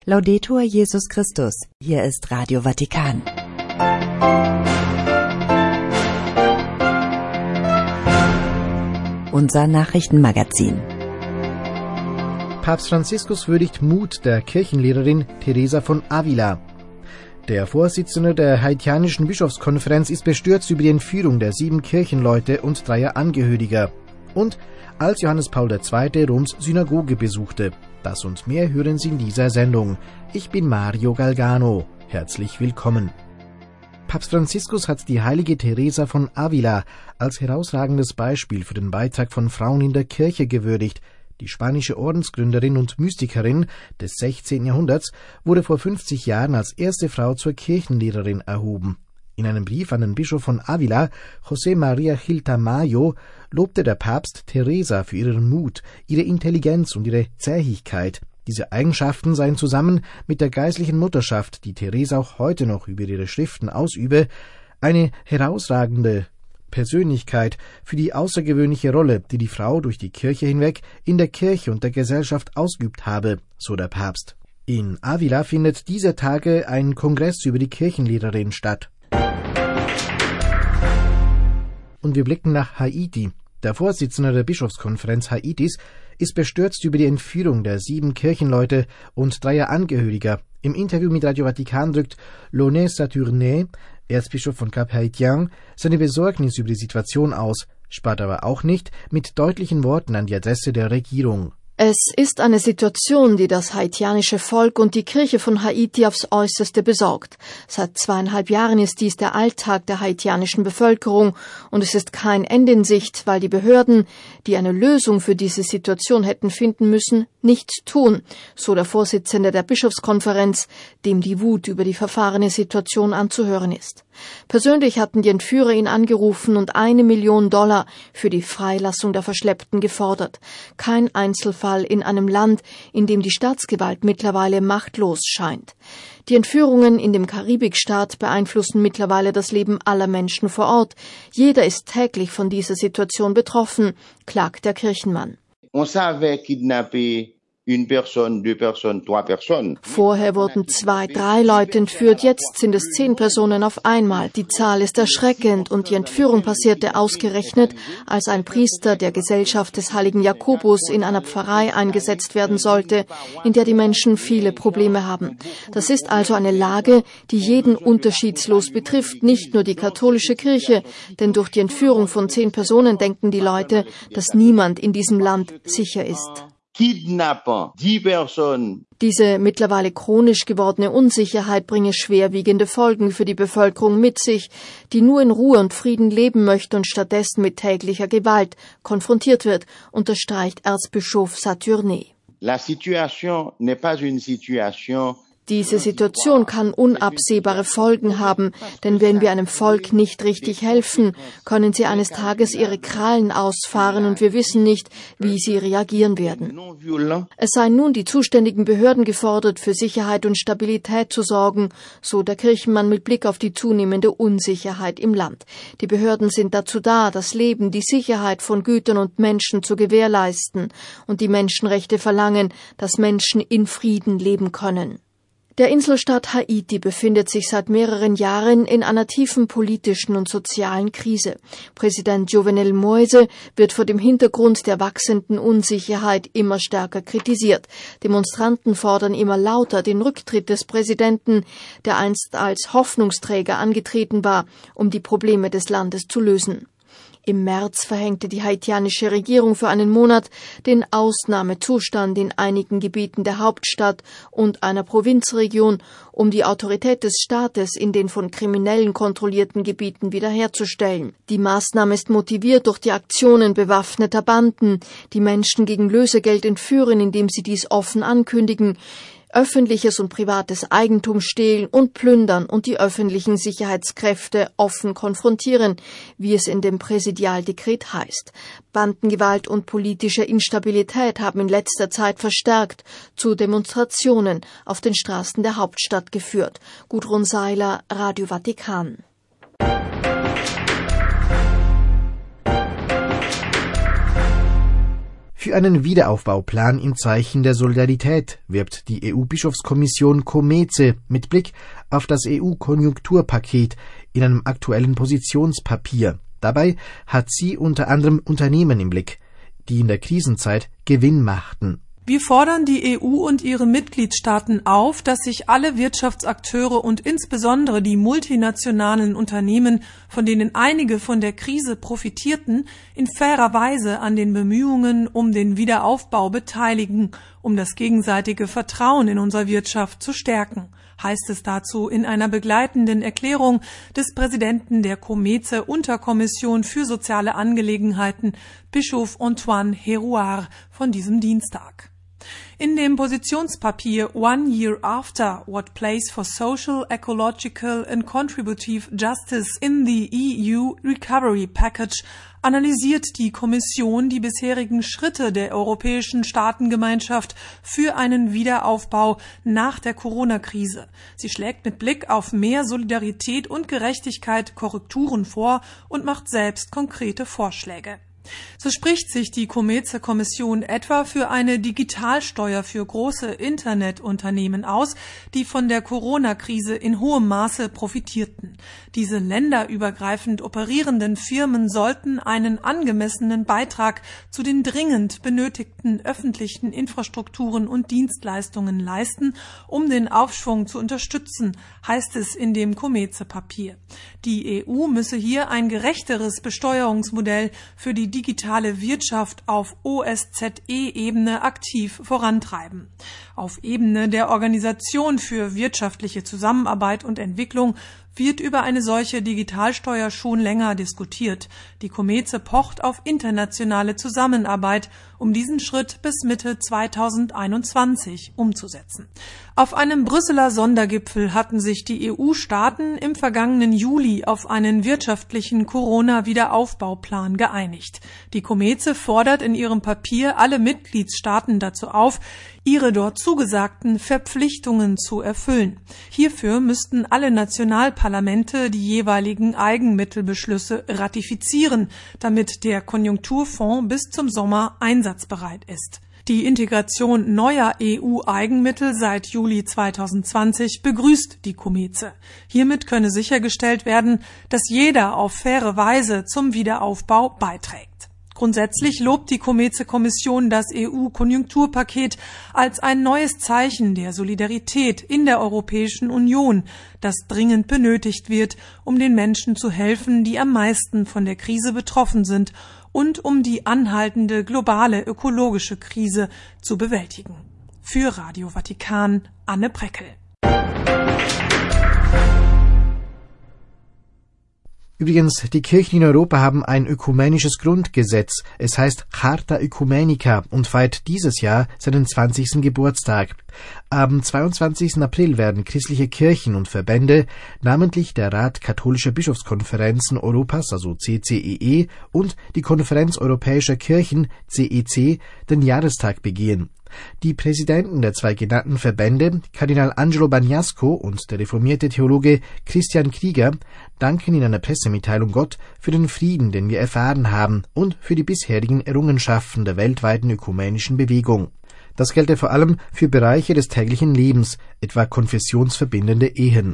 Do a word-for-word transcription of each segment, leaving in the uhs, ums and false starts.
Laudetur Jesus Christus, hier ist Radio Vatikan. Unser Nachrichtenmagazin. Papst Franziskus würdigt Mut der Kirchenlehrerin Teresa von Avila. Der Vorsitzende der haitianischen Bischofskonferenz ist bestürzt über die Entführung der sieben Kirchenleute und dreier Angehöriger. Und als Johannes Paul der Zweite Roms Synagoge besuchte. Das und mehr hören Sie in dieser Sendung. Ich bin Mario Galgano. Herzlich willkommen. Papst Franziskus hat die heilige Teresa von Avila als herausragendes Beispiel für den Beitrag von Frauen in der Kirche gewürdigt. Die spanische Ordensgründerin und Mystikerin des sechzehnten Jahrhunderts wurde vor fünfzig Jahren als erste Frau zur Kirchenlehrerin erhoben. In einem Brief an den Bischof von Avila, José María Gil Tamayo, lobte der Papst Teresa für ihren Mut, ihre Intelligenz und ihre Zähigkeit. Diese Eigenschaften seien zusammen mit der geistlichen Mutterschaft, die Teresa auch heute noch über ihre Schriften ausübe, eine herausragende Persönlichkeit für die außergewöhnliche Rolle, die die Frau durch die Kirche hinweg in der Kirche und der Gesellschaft ausgeübt habe, so der Papst. In Avila findet dieser Tage ein Kongress über die Kirchenlehrerin statt. Und wir blicken nach Haiti. Der Vorsitzende der Bischofskonferenz Haitis ist bestürzt über die Entführung der sieben Kirchenleute und dreier Angehöriger. Im Interview mit Radio Vatikan drückt Launay Saturné, Erzbischof von Cap-Haïtien, seine Besorgnis über die Situation aus, spart aber auch nicht mit deutlichen Worten an die Adresse der Regierung. Es ist eine Situation, die das haitianische Volk und die Kirche von Haiti aufs Äußerste besorgt. Seit zweieinhalb Jahren ist dies der Alltag der haitianischen Bevölkerung und es ist kein Ende in Sicht, weil die Behörden, die eine Lösung für diese Situation hätten finden müssen, nichts tun, so der Vorsitzende der Bischofskonferenz, dem die Wut über die verfahrene Situation anzuhören ist. Persönlich hatten die Entführer ihn angerufen und eine Million Dollar für die Freilassung der Verschleppten gefordert. Kein Einzelfall in einem Land, in dem die Staatsgewalt mittlerweile machtlos scheint. Die Entführungen in dem Karibikstaat beeinflussen mittlerweile das Leben aller Menschen vor Ort. Jeder ist täglich von dieser Situation betroffen, klagt der Kirchenmann. On savait kidnapper une personne, deux personnes, trois personnes. Vorher wurden zwei, drei Leute entführt, jetzt sind es zehn Personen auf einmal. Die Zahl ist erschreckend und die Entführung passierte ausgerechnet, als ein Priester der Gesellschaft des heiligen Jakobus in einer Pfarrei eingesetzt werden sollte, in der die Menschen viele Probleme haben. Das ist also eine Lage, die jeden unterschiedslos betrifft, nicht nur die katholische Kirche, denn durch die Entführung von zehn Personen denken die Leute, dass niemand in diesem Land sicher ist. Kidnappant dix personnes. Diese mittlerweile chronisch gewordene Unsicherheit bringe schwerwiegende Folgen für die Bevölkerung mit sich, die nur in Ruhe und Frieden leben möchte und stattdessen mit täglicher Gewalt konfrontiert wird, unterstreicht Erzbischof Saturné. La situation n'est pas une situation. Diese Situation kann unabsehbare Folgen haben, denn wenn wir einem Volk nicht richtig helfen, können sie eines Tages ihre Krallen ausfahren und wir wissen nicht, wie sie reagieren werden. Es seien nun die zuständigen Behörden gefordert, für Sicherheit und Stabilität zu sorgen, so der Kirchenmann mit Blick auf die zunehmende Unsicherheit im Land. Die Behörden sind dazu da, das Leben, die Sicherheit von Gütern und Menschen zu gewährleisten und die Menschenrechte verlangen, dass Menschen in Frieden leben können. Der Inselstaat Haiti befindet sich seit mehreren Jahren in einer tiefen politischen und sozialen Krise. Präsident Jovenel Moïse wird vor dem Hintergrund der wachsenden Unsicherheit immer stärker kritisiert. Demonstranten fordern immer lauter den Rücktritt des Präsidenten, der einst als Hoffnungsträger angetreten war, um die Probleme des Landes zu lösen. Im März verhängte die haitianische Regierung für einen Monat den Ausnahmezustand in einigen Gebieten der Hauptstadt und einer Provinzregion, um die Autorität des Staates in den von Kriminellen kontrollierten Gebieten wiederherzustellen. Die Maßnahme ist motiviert durch die Aktionen bewaffneter Banden, die Menschen gegen Lösegeld entführen, indem sie dies offen ankündigen, öffentliches und privates Eigentum stehlen und plündern und die öffentlichen Sicherheitskräfte offen konfrontieren, wie es in dem Präsidialdekret heißt. Bandengewalt und politische Instabilität haben in letzter Zeit verstärkt zu Demonstrationen auf den Straßen der Hauptstadt geführt. Gudrun Seiler, Radio Vatikan. Für einen Wiederaufbauplan im Zeichen der Solidarität wirbt die E U-Bischofskommission COMEZE mit Blick auf das E U-Konjunkturpaket in einem aktuellen Positionspapier. Dabei hat sie unter anderem Unternehmen im Blick, die in der Krisenzeit Gewinn machten. Wir fordern die E U und ihre Mitgliedstaaten auf, dass sich alle Wirtschaftsakteure und insbesondere die multinationalen Unternehmen, von denen einige von der Krise profitierten, in fairer Weise an den Bemühungen um den Wiederaufbau beteiligen, um das gegenseitige Vertrauen in unserer Wirtschaft zu stärken, heißt es dazu in einer begleitenden Erklärung des Präsidenten der COMEZE-Unterkommission für soziale Angelegenheiten, Bischof Antoine Hérouard, von diesem Dienstag. In dem Positionspapier One Year After, What Place for Social, Ecological and Contributive Justice in the E U Recovery Package analysiert die Kommission die bisherigen Schritte der Europäischen Staatengemeinschaft für einen Wiederaufbau nach der Corona-Krise. Sie schlägt mit Blick auf mehr Solidarität und Gerechtigkeit Korrekturen vor und macht selbst konkrete Vorschläge. So spricht sich die COMEZE-Kommission etwa für eine Digitalsteuer für große Internetunternehmen aus, die von der Corona-Krise in hohem Maße profitierten. Diese länderübergreifend operierenden Firmen sollten einen angemessenen Beitrag zu den dringend benötigten öffentlichen Infrastrukturen und Dienstleistungen leisten, um den Aufschwung zu unterstützen, heißt es in dem COMEZE-Papier. Die E U müsse hier ein gerechteres Besteuerungsmodell für die digitale Wirtschaft auf O S Z E-Ebene aktiv vorantreiben. Auf Ebene der Organisation für wirtschaftliche Zusammenarbeit und Entwicklung wird über eine solche Digitalsteuer schon länger diskutiert. Die COMEZE pocht auf internationale Zusammenarbeit, um diesen Schritt bis Mitte zweitausendeinundzwanzig umzusetzen. Auf einem Brüsseler Sondergipfel hatten sich die E U-Staaten im vergangenen Juli auf einen wirtschaftlichen Corona-Wiederaufbauplan geeinigt. Die COMEZE fordert in ihrem Papier alle Mitgliedstaaten dazu auf, ihre dort zugesagten Verpflichtungen zu erfüllen. Hierfür müssten alle Nationalparlamente die jeweiligen Eigenmittelbeschlüsse ratifizieren, damit der Konjunkturfonds bis zum Sommer einsatzbereit ist. Die Integration neuer E U-Eigenmittel seit Juli zweitausendzwanzig begrüßt die COMEZE. Hiermit könne sichergestellt werden, dass jeder auf faire Weise zum Wiederaufbau beiträgt. Grundsätzlich lobt die COMEZE-Kommission das E U-Konjunkturpaket als ein neues Zeichen der Solidarität in der Europäischen Union, das dringend benötigt wird, um den Menschen zu helfen, die am meisten von der Krise betroffen sind und um die anhaltende globale ökologische Krise zu bewältigen. Für Radio Vatikan, Anne Breckel. Übrigens, die Kirchen in Europa haben ein ökumenisches Grundgesetz. Es heißt Charta Oecumenica und feiert dieses Jahr seinen zwanzigsten Geburtstag. Am zweiundzwanzigsten April werden christliche Kirchen und Verbände, namentlich der Rat katholischer Bischofskonferenzen Europas, also C C E E, und die Konferenz europäischer Kirchen, C E C, den Jahrestag begehen. Die Präsidenten der zwei genannten Verbände, Kardinal Angelo Bagnasco und der reformierte Theologe Christian Krieger, danken in einer Pressemitteilung Gott für den Frieden, den wir erfahren haben, und für die bisherigen Errungenschaften der weltweiten ökumenischen Bewegung. Das gelte vor allem für Bereiche des täglichen Lebens, etwa konfessionsverbindende Ehen.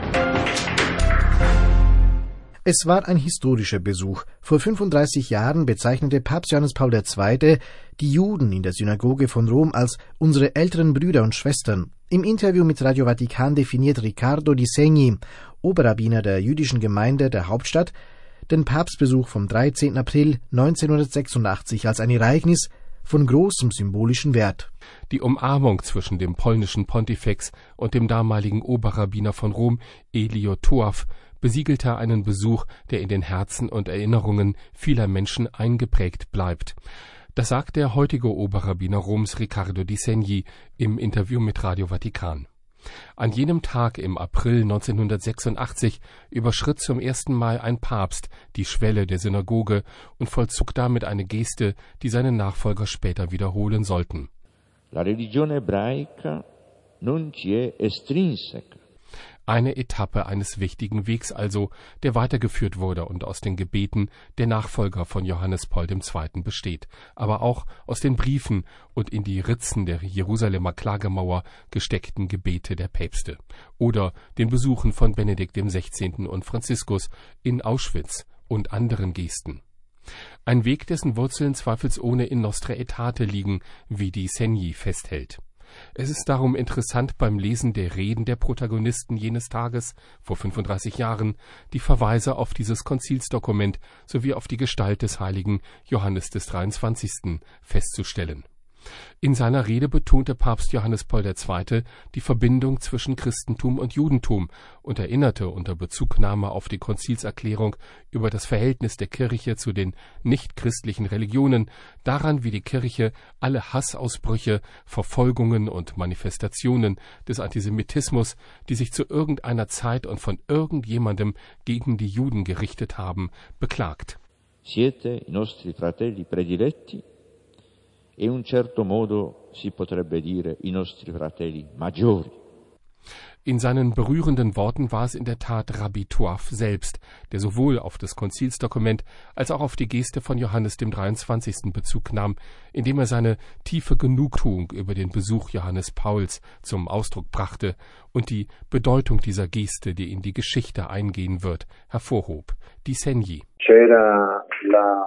Es war ein historischer Besuch. Vor fünfunddreißig Jahren bezeichnete Papst Johannes Paul der Zweite die Juden in der Synagoge von Rom als unsere älteren Brüder und Schwestern. Im Interview mit Radio Vatikan definiert Riccardo Di Segni, Oberrabbiner der jüdischen Gemeinde der Hauptstadt, den Papstbesuch vom dreizehnten April neunzehnhundertsechsundachtzig als ein Ereignis von großem symbolischen Wert. Die Umarmung zwischen dem polnischen Pontifex und dem damaligen Oberrabbiner von Rom, Elio Toaff, besiegelte einen Besuch, der in den Herzen und Erinnerungen vieler Menschen eingeprägt bleibt. Das sagt der heutige Oberrabbiner Roms Riccardo Di Segni im Interview mit Radio Vatikan. An jenem Tag im April neunzehnhundertsechsundachtzig überschritt zum ersten Mal ein Papst die Schwelle der Synagoge und vollzog damit eine Geste, die seine Nachfolger später wiederholen sollten. La religione ebraica non ci è estrinseca. Eine Etappe eines wichtigen Wegs also, der weitergeführt wurde und aus den Gebeten der Nachfolger von Johannes Paul der Zweite besteht, aber auch aus den Briefen und in die Ritzen der Jerusalemer Klagemauer gesteckten Gebete der Päpste oder den Besuchen von Benedikt der Sechzehnte und Franziskus in Auschwitz und anderen Gesten. Ein Weg, dessen Wurzeln zweifelsohne in Nostra Aetate liegen, wie die Segni festhält. Es ist darum interessant, beim Lesen der Reden der Protagonisten jenes Tages, vor fünfunddreißig Jahren, die Verweise auf dieses Konzilsdokument sowie auf die Gestalt des heiligen Johannes des dreiundzwanzigsten festzustellen. In seiner Rede betonte Papst Johannes Paul der Zweite die Verbindung zwischen Christentum und Judentum und erinnerte unter Bezugnahme auf die Konzilserklärung über das Verhältnis der Kirche zu den nichtchristlichen Religionen daran, wie die Kirche alle Hassausbrüche, Verfolgungen und Manifestationen des Antisemitismus, die sich zu irgendeiner Zeit und von irgendjemandem gegen die Juden gerichtet haben, beklagt. Siete i nostri fratelli prediletti. E in un certo modo si potrebbe dire i nostri fratelli maggiori. In seinen berührenden Worten war es in der Tat Rabbi Toaf selbst, der sowohl auf das Konzilsdokument als auch auf die Geste von Johannes dem dreiundzwanzigsten Bezug nahm, indem er seine tiefe Genugtuung über den Besuch Johannes Pauls zum Ausdruck brachte und die Bedeutung dieser Geste, die in die Geschichte eingehen wird, hervorhob. Die Segni. C'era la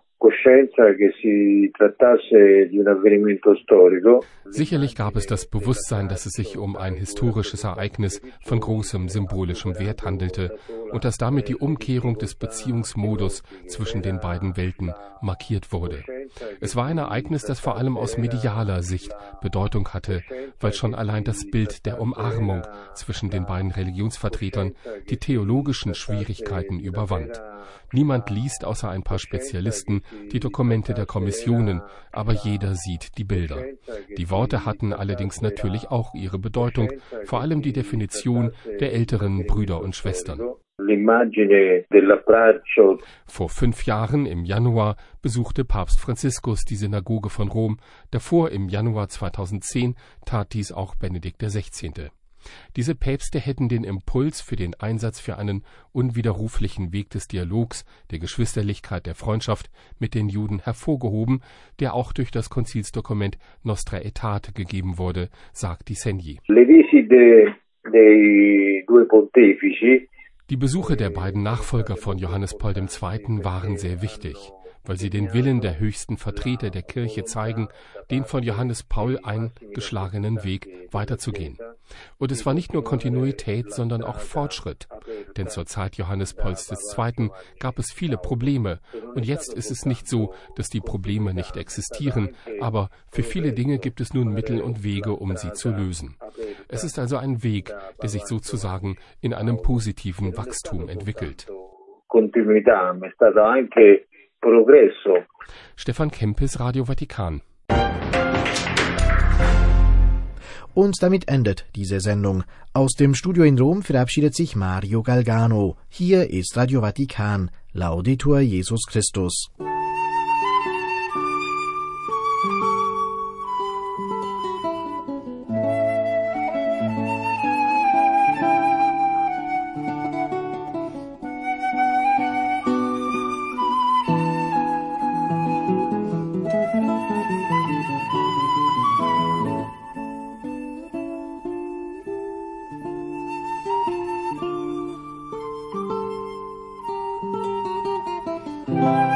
Sicherlich gab es das Bewusstsein, dass es sich um ein historisches Ereignis von großem symbolischem Wert handelte und dass damit die Umkehrung des Beziehungsmodus zwischen den beiden Welten markiert wurde. Es war ein Ereignis, das vor allem aus medialer Sicht Bedeutung hatte, weil schon allein das Bild der Umarmung zwischen den beiden Religionsvertretern die theologischen Schwierigkeiten überwand. Niemand liest außer ein paar Spezialisten die Dokumente der Kommissionen, aber jeder sieht die Bilder. Die Worte hatten allerdings natürlich auch ihre Bedeutung, vor allem die Definition der älteren Brüder und Schwestern. Vor fünf Jahren, im Januar, besuchte Papst Franziskus die Synagoge von Rom. Davor, im Januar zweitausendzehn, tat dies auch Benedikt der Sechzehnte. Diese Päpste hätten den Impuls für den Einsatz für einen unwiderruflichen Weg des Dialogs, der Geschwisterlichkeit, der Freundschaft mit den Juden hervorgehoben, der auch durch das Konzilsdokument Nostra Aetate gegeben wurde, sagt die Segni. Die Besuche der beiden Nachfolger von Johannes Paul der Zweite waren sehr wichtig, weil sie den Willen der höchsten Vertreter der Kirche zeigen, den von Johannes Paul eingeschlagenen Weg weiterzugehen. Und es war nicht nur Kontinuität, sondern auch Fortschritt. Denn zur Zeit Johannes Pauls des Zweiten gab es viele Probleme. Und jetzt ist es nicht so, dass die Probleme nicht existieren, aber für viele Dinge gibt es nun Mittel und Wege, um sie zu lösen. Es ist also ein Weg, der sich sozusagen in einem positiven Wachstum entwickelt. Progresso. Stefan Kempis, Radio Vatikan. Und damit endet diese Sendung. Aus dem Studio in Rom verabschiedet sich Mario Galgano. Hier ist Radio Vatikan. Laudetur Jesus Christus. Bye.